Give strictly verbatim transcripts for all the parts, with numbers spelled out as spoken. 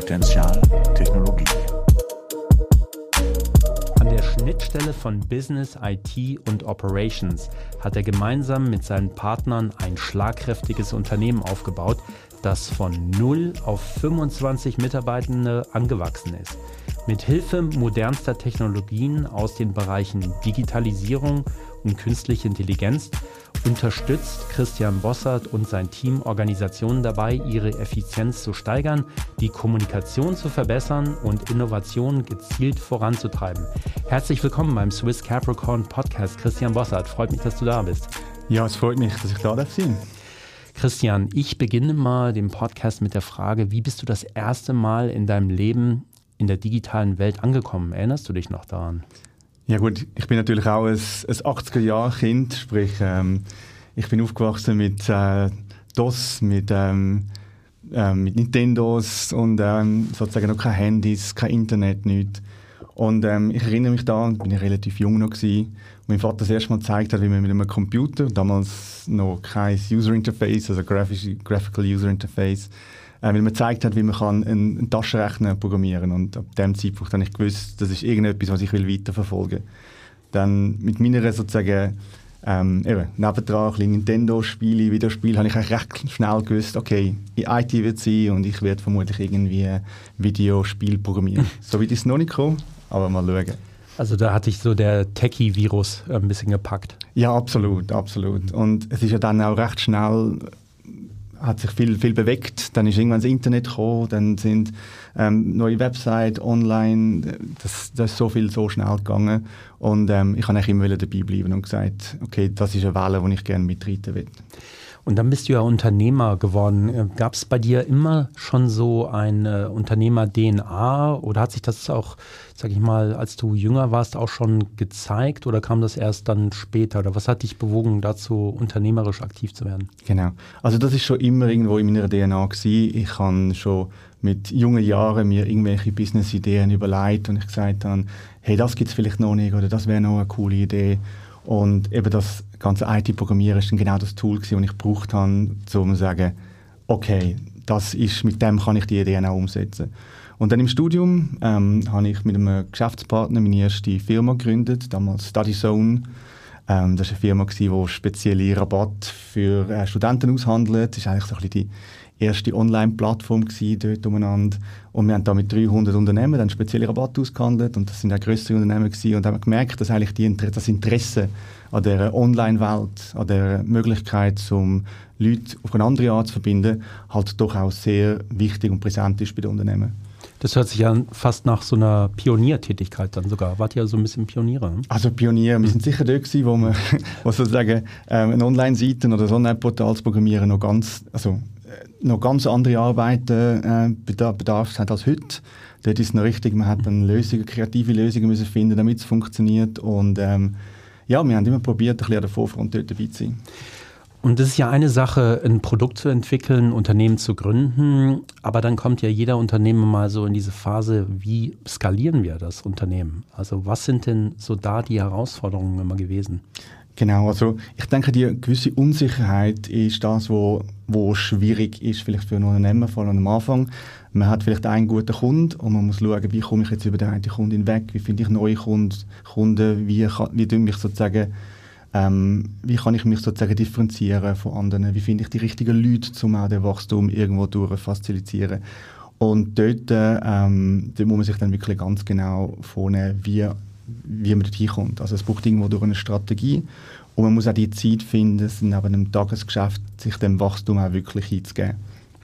Potenzial Technologie. An der Schnittstelle von Business, I T und Operations hat er gemeinsam mit seinen Partnern ein schlagkräftiges Unternehmen aufgebaut, das von null auf fünfundzwanzig Mitarbeitende angewachsen ist. Mit Hilfe modernster Technologien aus den Bereichen Digitalisierung und künstliche Intelligenz unterstützt Christian Bossert und sein Team Organisationen dabei, ihre Effizienz zu steigern, die Kommunikation zu verbessern und Innovationen gezielt voranzutreiben. Herzlich willkommen beim Swiss Capricorn Podcast, Christian Bossert. Freut mich, dass du da bist. Ja, es freut mich, dass ich da sein darf. Christian, ich beginne mal den Podcast mit der Frage, wie bist du das erste Mal in deinem Leben in der digitalen Welt angekommen? Erinnerst du dich noch daran? Ja gut, ich bin natürlich auch ein, ein achtziger-Jahre-Kind, sprich ähm, ich bin aufgewachsen mit äh, DOS, mit, ähm, äh, mit Nintendos und ähm, sozusagen noch keine Handys, kein Internet, nichts. Und ähm, ich erinnere mich da, bin ich relativ jung noch gewesen, und mein Vater das erste Mal gezeigt hat, wie man mit einem Computer, damals noch kein User Interface, also Graphic, Graphical User Interface, äh, weil man gezeigt hat, wie man kann einen, einen Taschenrechner programmieren kann. Und ab dem Zeitpunkt habe ich gewusst, das ist irgendetwas, was ich will weiterverfolgen will. Dann mit meiner sozusagen ähm, eben, nebendran ein bisschen Nintendo-Spiele, Videospiele, habe ich eigentlich recht schnell gewusst, okay, in I T wird es sein und ich werde vermutlich irgendwie Videospiele programmieren. So weit ist es noch nicht gekommen, aber mal schauen. Also da hat dich so der Techie-Virus ein bisschen gepackt. Ja, absolut, absolut. Und es ist ja dann auch recht schnell, hat sich viel, viel bewegt. Dann ist irgendwann das Internet gekommen, dann sind ähm, neue Websites online. Das, das ist so viel so schnell gegangen. Und ähm, ich kann eigentlich immer dabei bleiben und gesagt, okay, das ist eine Welle, die ich gerne mitreiten will. Und dann bist du ja Unternehmer geworden. Gab es bei dir immer schon so eine Unternehmer-D N A oder hat sich das auch, sag ich mal, als du jünger warst, auch schon gezeigt oder kam das erst dann später? Oder was hat dich bewogen, dazu unternehmerisch aktiv zu werden? Genau. Also das ist schon immer irgendwo in meiner D N A gewesen. Ich habe schon mit jungen Jahren mir irgendwelche Business-Ideen überlegt und ich gesagt habe, hey, das gibt es vielleicht noch nicht oder das wäre noch eine coole Idee. Und eben das ganze I T-Programmieren ist dann genau das Tool gewesen, das ich gebraucht habe, um zu sagen, okay, das ist, mit dem kann ich die Ideen auch umsetzen. Und dann im Studium ähm, habe ich mit einem Geschäftspartner meine erste Firma gegründet, damals StudyZone. Ähm, das war eine Firma, die spezielle Rabatte für äh, Studenten aushandelt. Das war eigentlich so ein bisschen die erste Online-Plattform dort umeinander. Und wir haben da mit dreihundert Unternehmen dann spezielle Rabatte ausgehandelt und das sind auch grössere Unternehmen gewesen. Und haben gemerkt, dass eigentlich die, das Interesse an dieser Online-Welt, an der Möglichkeit, um Leute auf eine andere Art zu verbinden, halt doch auch sehr wichtig und präsent ist bei den Unternehmen. Das hört sich ja fast nach so einer Pioniertätigkeit dann sogar. Wart ihr so ein bisschen Pioniere? Ne? Also Pioniere, wir sind sicher dort gewesen, wo wir wo sozusagen ähm, eine Online-Seite oder ein Online-Portal zu programmieren noch ganz, also noch ganz andere Arbeiten äh, bedarf, bedarf hat als heute. Dort ist es noch richtig, man hat dann Lösungen, kreative Lösungen müssen finden, damit es funktioniert. Und ähm, ja, wir haben immer probiert, ein bisschen an der Vorfront dort dabei zu sein. Und es ist ja eine Sache, ein Produkt zu entwickeln, ein Unternehmen zu gründen, aber dann kommt ja jeder Unternehmer mal so in diese Phase, wie skalieren wir das Unternehmen? Also was sind denn so da die Herausforderungen immer gewesen? Genau, also ich denke, die gewisse Unsicherheit ist das, wo, wo schwierig ist, vielleicht für einen Unternehmer, vor allem am Anfang. Man hat vielleicht einen guten Kunden und man muss schauen, wie komme ich jetzt über den einen Kunden hinweg, wie finde ich neue Kunden, Kunden wie, kann, wie, mich sozusagen, ähm, wie kann ich mich sozusagen differenzieren von anderen, wie finde ich die richtigen Leute, um auch den Wachstum irgendwo durch facilitieren. Und dort, ähm, dort muss man sich dann wirklich ganz genau vornehmen, wie wie man dort hinkommt. Also es braucht irgendwo durch eine Strategie und man muss auch die Zeit finden, neben einem Tagesgeschäft sich dem Wachstum auch wirklich hinzugeben.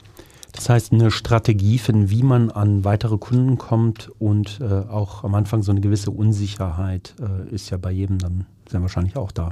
Das heißt, eine Strategie finden, wie man an weitere Kunden kommt und äh, auch am Anfang so eine gewisse Unsicherheit äh, ist ja bei jedem dann sehr wahrscheinlich auch da.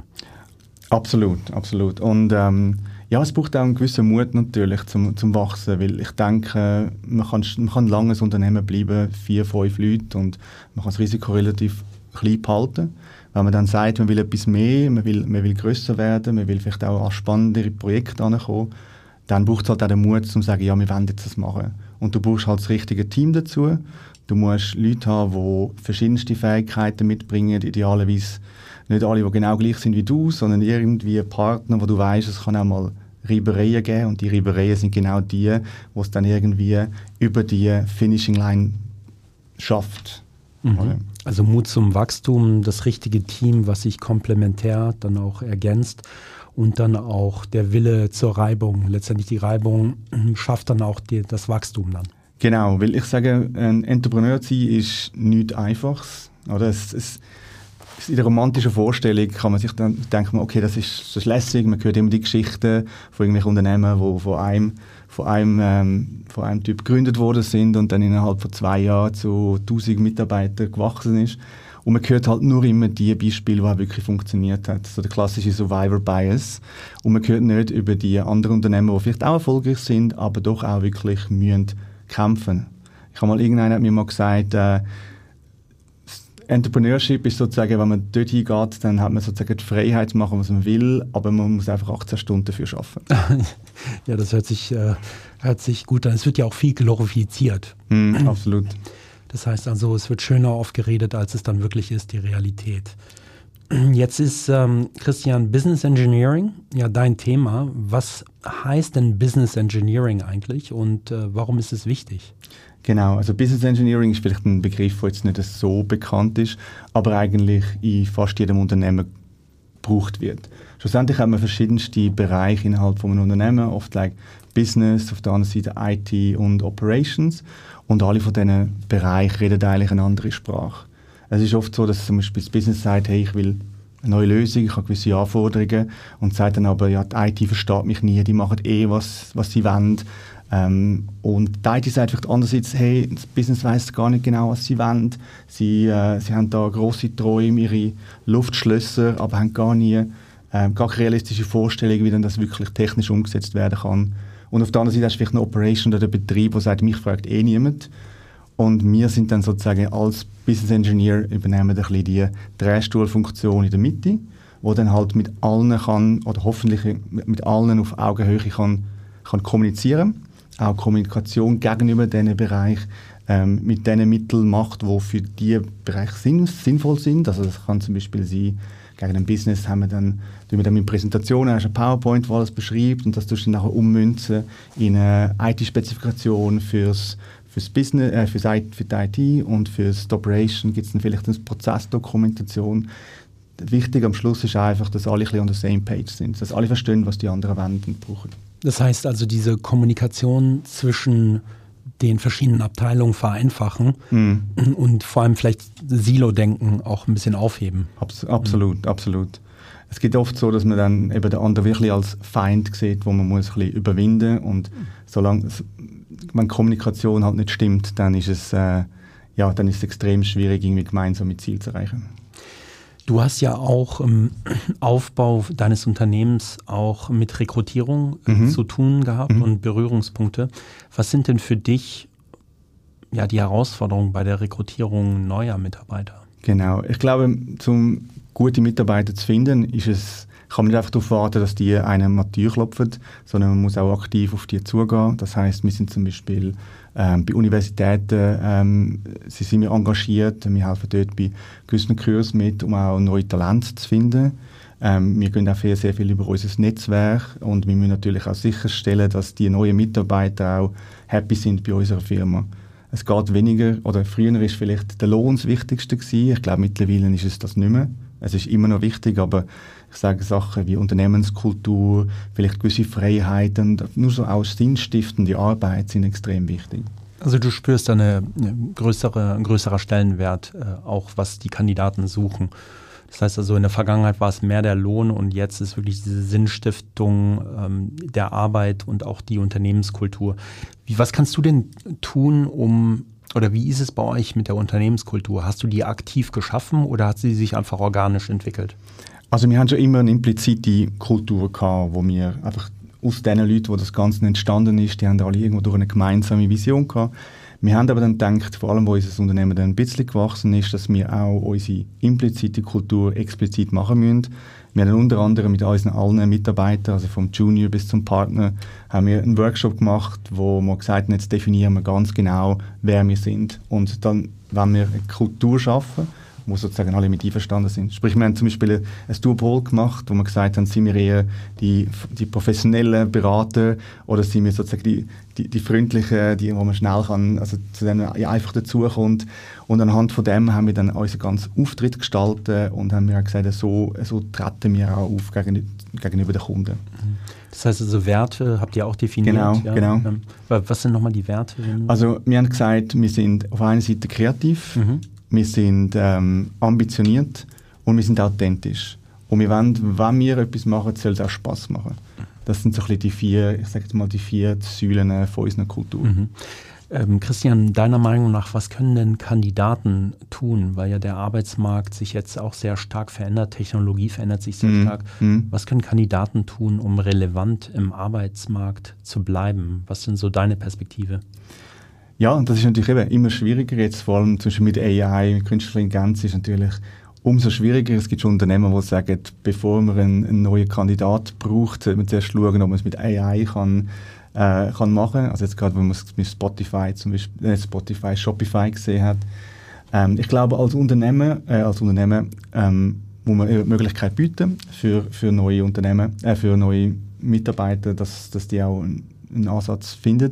Absolut, absolut. Und ähm, ja, es braucht auch einen gewissen Mut natürlich zum, zum Wachsen, weil ich denke, man kann, man kann lange ein Unternehmen bleiben, vier, fünf Leute und man kann das Risiko relativ klein behalten. Wenn man dann sagt, man will etwas mehr, man will, man will grösser werden, man will vielleicht auch an spannendere Projekte herankommen, dann braucht es halt auch den Mut, um zu sagen, ja, wir wollen jetzt das machen. Und du brauchst halt das richtige Team dazu. Du musst Leute haben, die verschiedenste Fähigkeiten mitbringen, idealerweise nicht alle, die genau gleich sind wie du, sondern irgendwie Partner, wo du weißt, es kann auch mal Reibereien geben und die Reibereien sind genau die, wo es dann irgendwie über die Finishing Line schafft. Mhm. Also Mut zum Wachstum, das richtige Team, was sich komplementär dann auch ergänzt und dann auch der Wille zur Reibung. Letztendlich die Reibung schafft dann auch die, das Wachstum dann. Genau, weil ich sage, ein Entrepreneur zu sein ist nichts Einfaches. Oder? Es, es, in der romantischen Vorstellung kann man sich dann denken, okay, das ist, das ist lässig, man hört immer die Geschichten von irgendwelchen Unternehmen, die von einem, von einem, ähm, von einem Typ gegründet worden sind und dann innerhalb von zwei Jahren zu tausend Mitarbeitern gewachsen ist. Und man hört halt nur immer die Beispiele, die wirklich funktioniert haben. So der klassische Survivor Bias. Und man hört nicht über die anderen Unternehmen, die vielleicht auch erfolgreich sind, aber doch auch wirklich müssen kämpfen. Ich habe mal, irgendeiner hat mir mal gesagt, äh, Entrepreneurship ist sozusagen, wenn man dort hingeht, dann hat man sozusagen die Freiheit zu machen, was man will, aber man muss einfach achtzehn Stunden dafür arbeiten. Ja, das hört sich, äh, hört sich gut an. Es wird ja auch viel glorifiziert. Mm, absolut. Das heißt also, es wird schöner aufgeredet, als es dann wirklich ist, die Realität. Jetzt ist, ähm, Christian, Business Engineering ja dein Thema. Was heißt denn Business Engineering eigentlich und äh, warum ist es wichtig? Genau, also Business Engineering ist vielleicht ein Begriff, der jetzt nicht so bekannt ist, aber eigentlich in fast jedem Unternehmen gebraucht wird. Schlussendlich haben wir verschiedenste Bereiche innerhalb von einem Unternehmen, oft like Business, auf der anderen Seite I T und Operations, und alle von diesen Bereichen reden eigentlich eine andere Sprache. Es ist oft so, dass zum Beispiel das Business sagt, hey, ich will eine neue Lösung, ich habe gewisse Anforderungen, und sagt dann aber, ja, die I T versteht mich nie, die machen eh, was, was sie wollen. Ähm, und die I T sagt vielleicht andererseits, hey, das Business weiss gar nicht genau, was sie wollen. Sie, äh, sie haben da grosse Träume, ihre Luftschlösser, aber haben gar nie, äh, gar keine realistische Vorstellung, wie dann das wirklich technisch umgesetzt werden kann. Und auf der anderen Seite hast du vielleicht eine Operation oder einen Betrieb, der sagt, mich fragt eh niemand. Und wir sind dann sozusagen als Business Engineer übernehmen ein bisschen die Drehstuhlfunktion in der Mitte, wo dann halt mit allen kann, oder hoffentlich mit allen auf Augenhöhe kann, kann kommunizieren. Auch Kommunikation gegenüber diesen Bereich ähm, mit den Mitteln macht, die für diese Bereiche sinn, sinnvoll sind. Also das kann zum Beispiel sein, gegen ein Business haben wir dann, wir dann mit Präsentationen, hast eine PowerPoint, die alles beschreibt, und das tust du dann nachher ummünzen in eine I T-Spezifikation fürs Fürs Business, äh, fürs I T, für die I T, und fürs Operation gibt es dann vielleicht eine Prozessdokumentation. Wichtig am Schluss ist einfach, dass alle ein bisschen on the same page sind, dass alle verstehen, was die anderen wollen und brauchen. Das heißt also, diese Kommunikation zwischen den verschiedenen Abteilungen vereinfachen mhm. und vor allem vielleicht Silo-Denken auch ein bisschen aufheben. Abs- absolut, mhm. absolut. Es geht oft so, dass man dann eben den anderen wirklich als Feind sieht, wo man muss ein bisschen überwinden, und solange wenn Kommunikation halt nicht stimmt, dann ist es, äh, ja, dann ist es extrem schwierig, irgendwie gemeinsam mit Ziel zu erreichen. Du hast ja auch im Aufbau deines Unternehmens auch mit Rekrutierung mhm. zu tun gehabt mhm. und Berührungspunkte. Was sind denn für dich ja, die Herausforderungen bei der Rekrutierung neuer Mitarbeiter? Genau, ich glaube, um gute Mitarbeiter zu finden, ist es, kann man nicht einfach darauf warten, dass die einem an die Tür klopfen, sondern man muss auch aktiv auf die zugehen. Das heisst, wir sind zum Beispiel ähm, bei Universitäten ähm, sie sind wir engagiert, wir helfen dort bei gewissen Kursen mit, um auch neue Talente zu finden. Ähm, wir gehen auch sehr, sehr viel über unser Netzwerk, und wir müssen natürlich auch sicherstellen, dass die neuen Mitarbeiter auch happy sind bei unserer Firma. Es geht weniger, oder früher war vielleicht der Lohn das Wichtigste gewesen. Ich glaube, mittlerweile ist es das nicht mehr. Es ist immer noch wichtig, aber ich sage Sachen wie Unternehmenskultur, vielleicht gewisse Freiheiten, nur so auch sinnstiftende Arbeit sind extrem wichtig. Also du spürst eine, eine größere, ein größerer Stellenwert, äh, auch was die Kandidaten suchen. Das heißt also, in der Vergangenheit war es mehr der Lohn, und jetzt ist wirklich diese Sinnstiftung ähm, der Arbeit und auch die Unternehmenskultur. Wie, was kannst du denn tun, um, oder wie ist es bei euch mit der Unternehmenskultur? Hast du die aktiv geschaffen oder hat sie sich einfach organisch entwickelt? Also wir haben schon immer eine implizite Kultur gehabt, wo wir einfach aus den Leuten, wo das Ganze entstanden ist, die haben alle irgendwo durch eine gemeinsame Vision gehabt. Wir haben aber dann gedacht, vor allem, wo unser Unternehmen dann ein bisschen gewachsen ist, dass wir auch unsere implizite Kultur explizit machen müssen. Wir haben unter anderem mit unseren allen Mitarbeitern, also vom Junior bis zum Partner, haben wir einen Workshop gemacht, wo wir gesagt haben, jetzt definieren wir ganz genau, wer wir sind. Und dann, wenn wir eine Kultur schaffen, wo sozusagen alle mit einverstanden sind. Sprich, wir haben zum Beispiel ein Duopol gemacht, wo wir gesagt haben, sind wir eher die, die professionellen Berater oder sind wir sozusagen die, die, die freundlichen, die, wo man schnell kann, also zu denen einfach dazukommt. Und anhand von dem haben wir dann unseren ganzen Auftritt gestaltet und haben wir auch gesagt, so, so treten wir auch auf gegen, gegenüber den Kunden. Das heißt also Werte habt ihr auch definiert? Genau, ja? genau. Was sind nochmal die Werte? Also wir haben gesagt, wir sind auf einer Seite kreativ, mhm. wir sind ähm, ambitioniert und wir sind authentisch. Und wir wollen, wenn wir etwas machen, soll es auch Spass machen. Das sind so ein bisschen die vier, ich sage jetzt mal die vier Säulen von unserer Kultur. Mhm. Ähm, Christian, deiner Meinung nach, was können denn Kandidaten tun? Weil ja der Arbeitsmarkt sich jetzt auch sehr stark verändert, Technologie verändert sich sehr mm, stark. Mm. Was können Kandidaten tun, um relevant im Arbeitsmarkt zu bleiben? Was sind so deine Perspektive? Ja, das ist natürlich eben immer schwieriger jetzt, vor allem zum Beispiel mit A I, mit künstlicher Intelligenz ist natürlich umso schwieriger. Es gibt schon Unternehmen, die sagen, bevor man einen, einen neuen Kandidat braucht, sollte man zuerst schauen, ob man es mit A I kann Äh, kann machen. Also jetzt gerade, wenn man es mit Spotify, zum Beispiel, äh, Spotify, Shopify gesehen hat. Ähm, ich glaube, als Unternehmen, äh, als Unternehmen ähm, muss man eine Möglichkeit bieten für, für neue Unternehmen, äh, für neue Mitarbeiter, dass, dass die auch einen, einen Ansatz finden.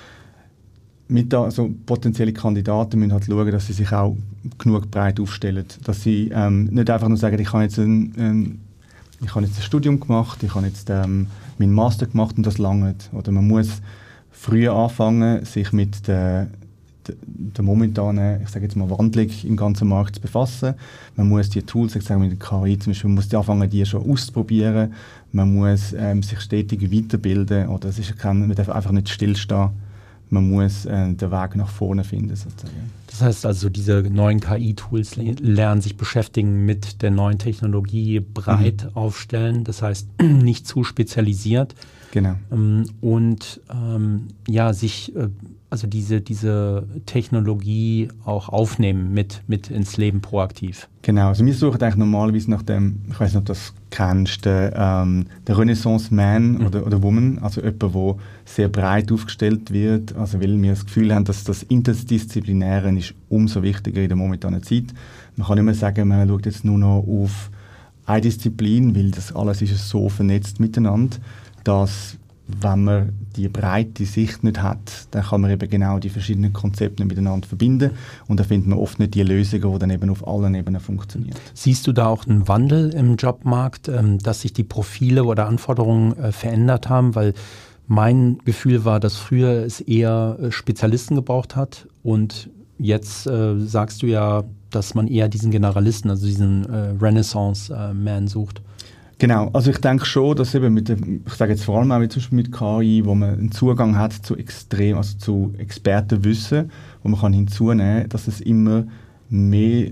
Mit da, also potenzielle Kandidaten müssen halt schauen, dass sie sich auch genug breit aufstellen. Dass sie ähm, nicht einfach nur sagen, ich habe jetzt ein, ein Ich habe jetzt ein Studium gemacht, ich habe jetzt ähm, meinen Master gemacht und das langt. Oder man muss früher anfangen, sich mit der, der, der momentanen, ich sage jetzt mal, Wandlung im ganzen Markt zu befassen. Man muss die Tools, ich sage mit der K I zum Beispiel, man muss die anfangen, die schon auszuprobieren. Man muss ähm, sich stetig weiterbilden. Oder es ist kein, man darf einfach nicht stillstehen. Man muss äh, den Weg nach vorne finden, sozusagen. Das heißt also, diese neuen K I-Tools lernen sich beschäftigen mit der neuen Technologie, breit mhm. aufstellen, das heißt nicht zu spezialisiert. Genau. Ähm, und ähm, ja, sich äh, also diese, diese Technologie auch aufnehmen, mit, mit ins Leben proaktiv. Genau, also wir suchen eigentlich normalerweise nach dem, ich weiß nicht, ob du das kennst, der, ähm, der Renaissance-Man mhm. oder, oder Woman, also jemand, der sehr breit aufgestellt wird, also weil wir das Gefühl haben, dass das Interdisziplinäre ist umso wichtiger in der momentanen Zeit. Man kann nicht mehr sagen, man schaut jetzt nur noch auf eine Disziplin, weil das alles ist so vernetzt miteinander, dass wenn man die breite Sicht nicht hat, dann kann man eben genau die verschiedenen Konzepte miteinander verbinden und dann findet man oft nicht die Lösungen, die dann eben auf allen Ebenen funktionieren. Siehst du da auch einen Wandel im Jobmarkt, ähm, dass sich die Profile oder Anforderungen äh, verändert haben? Weil mein Gefühl war, dass früher es eher äh, Spezialisten gebraucht hat und jetzt äh, sagst du ja, dass man eher diesen Generalisten, also diesen äh, Renaissance-Man äh, sucht. Genau, also ich denke schon, dass eben mit dem, ich sage jetzt vor allem auch mit, zum Beispiel mit K I, wo man einen Zugang hat zu extrem, also zu Expertenwissen, wo man kann hinzunehmen kann, dass es immer mehr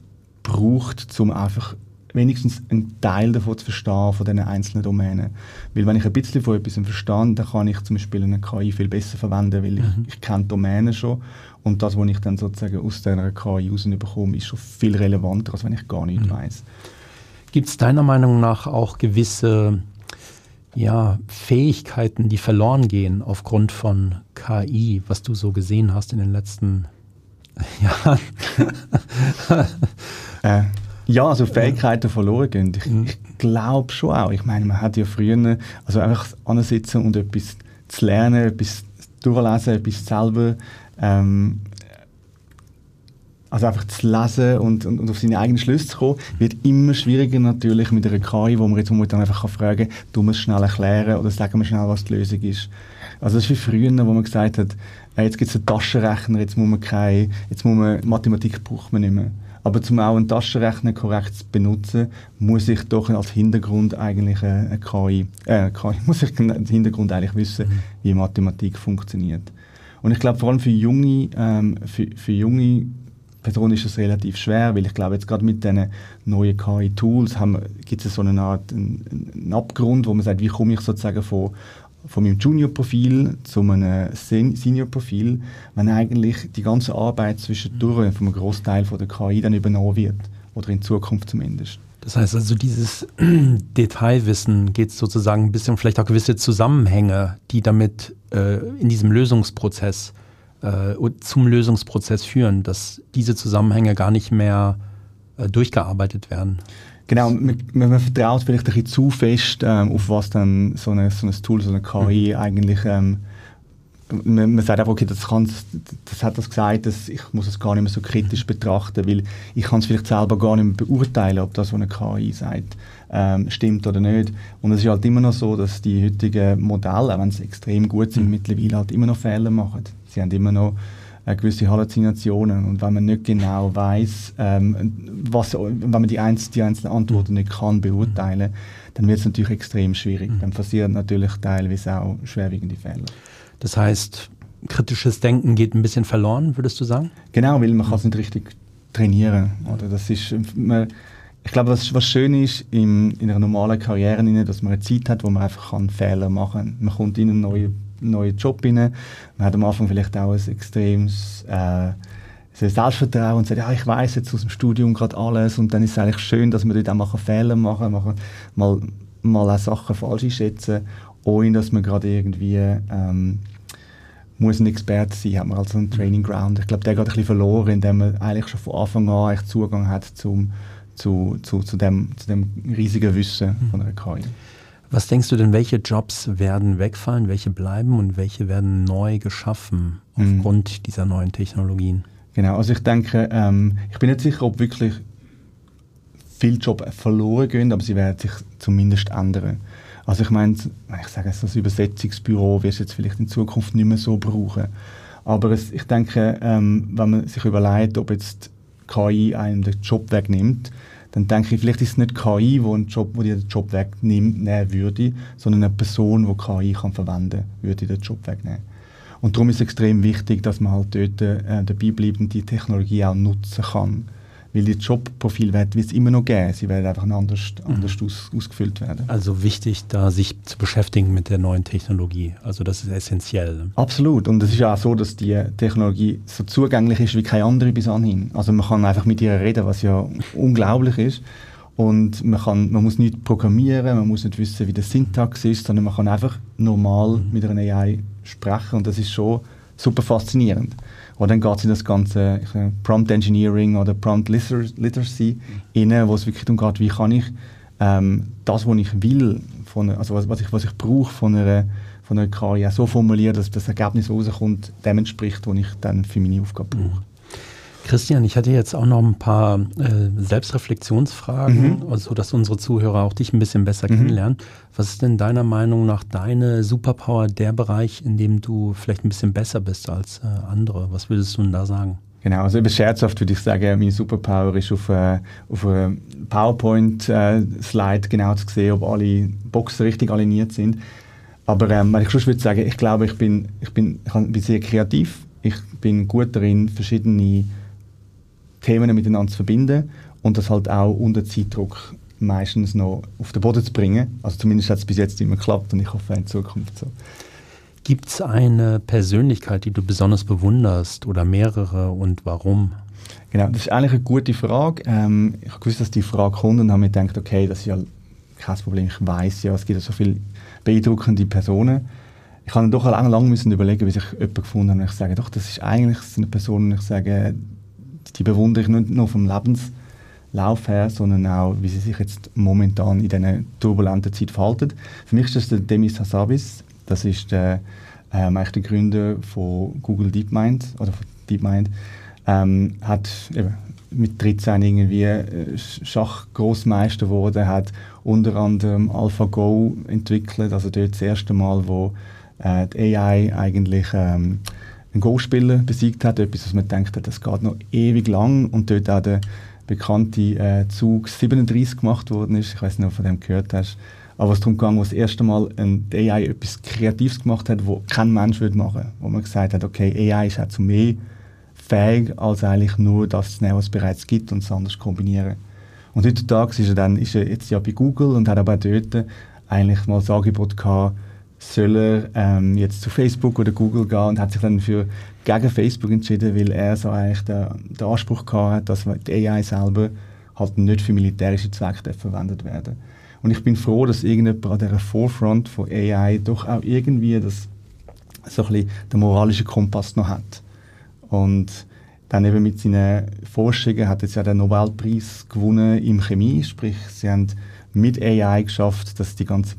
braucht, um einfach wenigstens einen Teil davon zu verstehen, von diesen einzelnen Domänen. Weil wenn ich ein bisschen von etwas verstehe, dann kann ich zum Beispiel eine K I viel besser verwenden, weil ich, mhm. ich kenne die Domänen schon und das, was ich dann sozusagen aus dieser K I rausbekomme, ist schon viel relevanter, als wenn ich gar nichts mhm. weiss. Gibt es deiner Meinung nach auch gewisse ja, Fähigkeiten, die verloren gehen aufgrund von K I, was du so gesehen hast in den letzten Jahren? äh, ja, also Fähigkeiten verloren gehen. Ich, mhm. ich glaube schon auch. Ich meine, man hat ja früher, also einfach ansitzen und etwas zu lernen, etwas durchlesen, etwas selber ähm, also einfach zu lesen und, und, und auf seine eigenen Schlüsse zu kommen, wird immer schwieriger natürlich mit einer K I, wo man jetzt momentan einfach kann fragen kann, du musst schnell erklären oder sagen wir schnell, was die Lösung ist. Also das ist wie früher, wo man gesagt hat, äh, jetzt gibt es einen Taschenrechner, jetzt muss man keine, jetzt muss man, Mathematik braucht man nicht mehr. Aber um auch einen Taschenrechner korrekt zu benutzen, muss ich doch als Hintergrund eigentlich eine K I, äh, K I muss ich den Hintergrund eigentlich wissen, mhm. wie Mathematik funktioniert. Und ich glaube vor allem für junge, ähm, für, für junge Personen ist es relativ schwer, weil ich glaube, jetzt gerade mit diesen neuen K I-Tools gibt es so eine Art einen, einen Abgrund, wo man sagt, wie komme ich sozusagen von, von meinem Junior-Profil zu einem Sen- Senior-Profil, wenn eigentlich die ganze Arbeit zwischendurch von einem Großteil von der K I dann übernommen wird, oder in Zukunft zumindest. Das heißt also, dieses Detailwissen geht sozusagen ein bisschen vielleicht auch gewisse Zusammenhänge, die damit äh, in diesem Lösungsprozess äh, zum Lösungsprozess führen, dass diese Zusammenhänge gar nicht mehr äh, durchgearbeitet werden. Genau, man, man vertraut vielleicht ein bisschen zu fest, ähm, auf was dann so, eine, so ein Tool, so eine K I mhm. eigentlich, ähm, man, man sagt einfach, okay, das, kann, das hat das gesagt, dass ich muss es gar nicht mehr so kritisch mhm. betrachten, weil ich kann es vielleicht selber gar nicht mehr beurteilen, ob das, was eine K I sagt, ähm, stimmt oder nicht. Und es ist halt immer noch so, dass die heutigen Modelle, auch wenn sie extrem gut sind, mhm. mittlerweile halt immer noch Fehler machen. Sie haben immer noch gewisse Halluzinationen, und wenn man nicht genau weiss, ähm, was, wenn man die, einz- die einzelnen Antworten nicht kann beurteilen, dann wird es natürlich extrem schwierig. Dann passieren natürlich teilweise auch schwerwiegende Fehler. Das heißt, kritisches Denken geht ein bisschen verloren, würdest du sagen? Genau, weil man kann es nicht richtig trainieren. Oder? Das ist, man, ich glaube, was, was schön ist im, in einer normalen Karriere, dass man eine Zeit hat, wo man einfach kann Fehler machen kann. Man kommt in einen neuen neuen Job rein. Man hat am Anfang vielleicht auch ein extremes äh, Selbstvertrauen und sagt, ja, ich weiss jetzt aus dem Studium gerade alles, und dann ist es eigentlich schön, dass man dort auch mal Fehler machen kann, mal, mal auch Sachen falsch einschätzen, ohne dass man gerade irgendwie ähm, muss ein Experte sein, hat man also einen Training Ground. Ich glaube, der geht ein bisschen verloren, indem man eigentlich schon von Anfang an echt Zugang hat zum, zu, zu, zu, dem, zu dem riesigen Wissen von einer K I. Was denkst du denn, welche Jobs werden wegfallen, welche bleiben und welche werden neu geschaffen aufgrund mhm. dieser neuen Technologien? Genau, also ich denke, ähm, ich bin nicht sicher, ob wirklich viele Jobs verloren gehen, aber sie werden sich zumindest ändern. Also ich meine, ich sage jetzt, das Übersetzungsbüro wirst du jetzt vielleicht in Zukunft nicht mehr so brauchen. Aber es, ich denke, ähm, wenn man sich überlegt, ob jetzt K I einem den Job wegnimmt, dann denke ich, vielleicht ist es nicht K I, die einen Job, wo die den Job wegnehmen würde, sondern eine Person, die K I kann verwenden kann, würde den Job wegnehmen. Und darum ist es extrem wichtig, dass man halt dort äh, dabei bleibt und die Technologie auch nutzen kann. Weil die Jobprofile wird es immer noch geben, sie werden einfach anders, anders mhm. aus, ausgefüllt werden. Also wichtig, da sich zu beschäftigen mit der neuen Technologie, also das ist essentiell. Absolut, und es ist ja auch so, dass die Technologie so zugänglich ist wie keine andere bis anhin. Also man kann einfach mit ihr reden, was ja unglaublich ist. Und man, kann, man muss nicht programmieren, man muss nicht wissen, wie der Syntax ist, sondern man kann einfach normal mhm. mit einer A I sprechen, und das ist schon super faszinierend. Und dann geht es in das ganze ich sage, Prompt Engineering oder Prompt Literacy mhm. rein, wo es wirklich darum geht, wie kann ich ähm, das, was ich will, von, also was, was, ich, was ich brauche von einer, von einer K I, so formulieren, dass das Ergebnis, das rauskommt, dem entspricht, was ich dann für meine Aufgabe brauche. Mhm. Christian, ich hatte jetzt auch noch ein paar äh, Selbstreflexionsfragen, mhm. also dass unsere Zuhörer auch dich ein bisschen besser mhm. kennenlernen. Was ist denn deiner Meinung nach deine Superpower, der Bereich, in dem du vielleicht ein bisschen besser bist als äh, andere? Was würdest du denn da sagen? Genau, also eben scherzhaft würde ich sagen, meine Superpower ist auf, äh, auf einem PowerPoint-Slide äh, genau zu sehen, ob alle Boxen richtig aligniert sind. Aber ähm, ich würde sagen, ich glaube, ich bin, ich bin, ich bin sehr kreativ. Ich bin gut darin, verschiedene Themen miteinander zu verbinden und das halt auch unter Zeitdruck meistens noch auf den Boden zu bringen. Also zumindest hat es bis jetzt immer geklappt, und ich hoffe in Zukunft so. Gibt es eine Persönlichkeit, die du besonders bewunderst, oder mehrere, und warum? Genau, das ist eigentlich eine gute Frage. Ähm, ich habe gewusst, dass die Frage kommt, und habe mir gedacht, okay, das ist ja kein Problem. Ich weiss ja, es gibt ja so viele beeindruckende Personen. Ich habe doch lange, lange müssen überlegen, bis ich jemanden gefunden habe, und ich sage, doch, das ist eigentlich eine Person, ich sage, die bewundere ich nicht nur vom Lebenslauf her, sondern auch, wie sie sich jetzt momentan in dieser turbulenten Zeit verhalten. Für mich ist das der Demis Hassabis. Das ist der, ähm, eigentlich der Gründer von Google DeepMind, oder von DeepMind. Ähm, hat eben mit dreizehn irgendwie äh, Schachgroßmeister geworden, hat unter anderem AlphaGo entwickelt, also dort das erste Mal, wo äh, die A I eigentlich ähm, einen Go-Spieler besiegt hat, etwas, was man denkt, das geht noch ewig lang, und dort auch der bekannte äh, Zug siebenunddreißig gemacht worden ist. Ich weiß nicht, ob du von dem gehört hast. Aber es darum ging, wo das erste Mal ein A I etwas Kreatives gemacht hat, was kein Mensch würde machen würde. Wo man gesagt hat, okay, A I ist auch zu mehr fähig, als eigentlich nur das zu nehmen, was es bereits gibt, und es anders kombinieren. Und heutzutage ist er dann ist er jetzt ja bei Google und hat aber auch dort eigentlich mal das Angebot gehabt, soll er ähm, jetzt zu Facebook oder Google gehen, und hat sich dann für gegen Facebook entschieden, weil er so eigentlich den, den Anspruch gehabt hat, dass die A I selber halt nicht für militärische Zwecke verwendet werden. Und ich bin froh, dass irgendjemand an dieser Forefront von A I doch auch irgendwie das, so ein bisschen den moralischen Kompass noch hat. Und Dann eben mit seinen Forschungen hat er ja den Nobelpreis gewonnen in Chemie, sprich sie haben mit A I geschafft, dass die ganze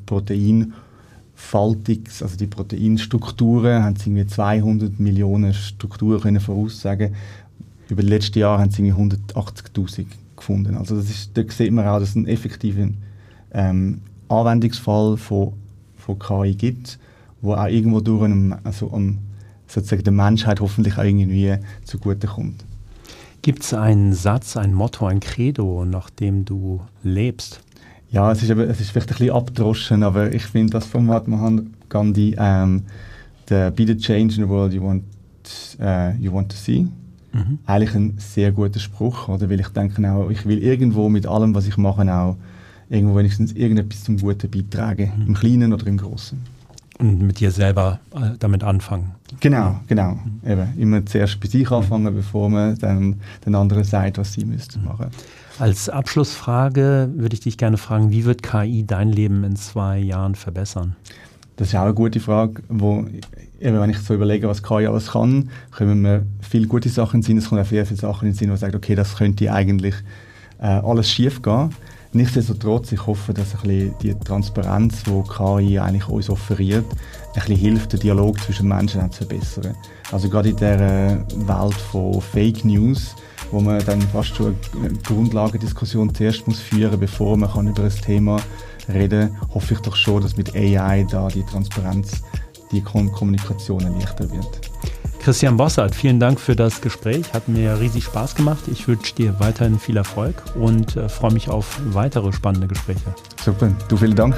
Proteinfaltung, also die Proteinstrukturen, haben sie irgendwie zweihundert Millionen Strukturen können voraussagen. Über die letzten Jahre haben sie irgendwie hundertachtzigtausend gefunden. Also das ist, da sieht man auch, dass es einen effektiven ähm, Anwendungsfall von, von K I gibt, wo auch irgendwo durch einem, also um, sozusagen der Menschheit hoffentlich auch irgendwie zugutekommt. Gibt es einen Satz, ein Motto, ein Credo, nach dem du lebst? Ja, es ist, aber, es ist vielleicht ein bisschen abgedroschen, aber ich finde das von Mahatma Gandhi, ähm, der «Be the change in the world you want, uh, you want to see», mhm. eigentlich ein sehr guter Spruch, oder? Weil ich denke auch, ich will irgendwo mit allem, was ich mache, auch irgendwo wenigstens irgendetwas zum Guten beitragen, mhm. im Kleinen oder im Großen. Und mit dir selber äh, damit anfangen. Genau, genau. Mhm. Eben, immer zuerst bei sich anfangen, bevor man dann den anderen sagt, was sie müssten machen. Als Abschlussfrage würde ich dich gerne fragen, wie wird K I dein Leben in zwei Jahren verbessern? Das ist auch eine gute Frage, wo, eben, wenn ich so überlege, was K I alles kann, kommen mir viele gute Sachen in den Sinn, es kommen auch sehr viele Sachen in den Sinn, wo man sagt, okay, das könnte eigentlich äh, alles schief gehen. Nichtsdestotrotz, ich hoffe, dass ein bisschen die Transparenz, die K I eigentlich uns offeriert, ein bisschen hilft, den Dialog zwischen Menschen zu verbessern. Also gerade in dieser Welt von Fake News, wo man dann fast schon eine Grundlagendiskussion zuerst muss führen, bevor man kann über ein Thema reden kann, hoffe ich doch schon, dass mit A I da die Transparenz, die Kommunikation leichter wird. Christian Bossert, vielen Dank für das Gespräch. Hat mir riesig Spaß gemacht. Ich wünsche dir weiterhin viel Erfolg und äh, freue mich auf weitere spannende Gespräche. Super, du vielen Dank.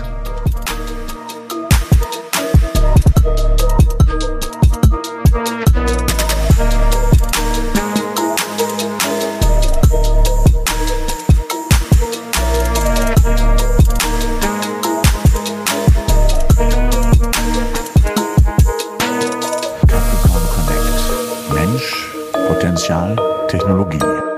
Technologie.